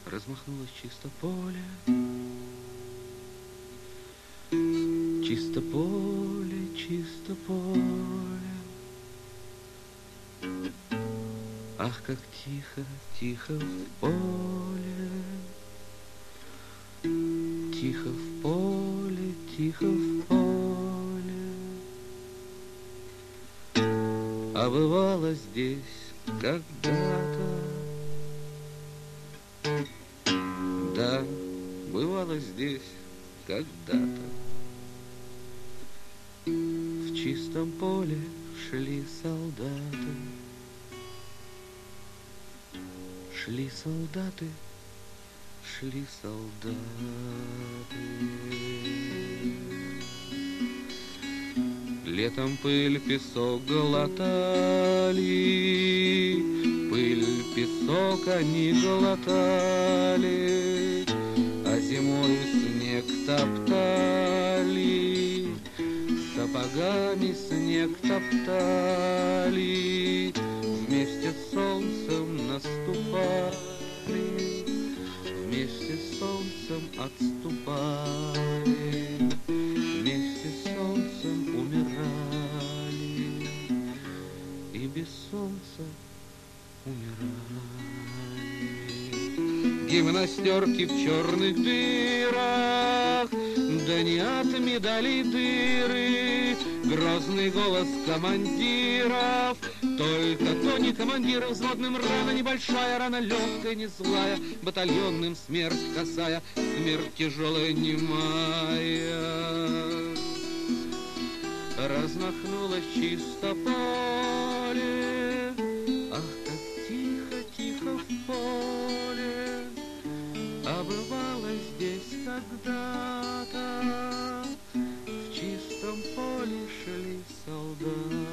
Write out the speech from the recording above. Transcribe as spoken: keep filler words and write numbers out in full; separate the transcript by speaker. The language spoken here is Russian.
Speaker 1: Размахнулось чисто поле, чисто поле, чисто поле. Ах, как тихо, тихо в поле, тихо в поле, тихо в поле. А бывало здесь когда-то, да, бывало здесь когда-то. В чистом поле шли солдаты, шли солдаты, шли солдаты. Летом пыль, песок глотали, пыль, песок они глотали, а зимой снег топтали, сапогами снег топтали, вместе с солнцем наступали, вместе с солнцем отступали, вместе с солнцем умирали, и без солнца умирали. Гимнастерки в черных дырах, да не от медалей дыры, грозный голос командиров. Только то не командиров, взводным рана небольшая, рана легкая, не злая, батальонным смерть косая, смерть тяжелая, немая. Размахнулось чисто поле, ах, как тихо, тихо в поле. А бывало здесь когда-то, в чистом поле шли солдаты.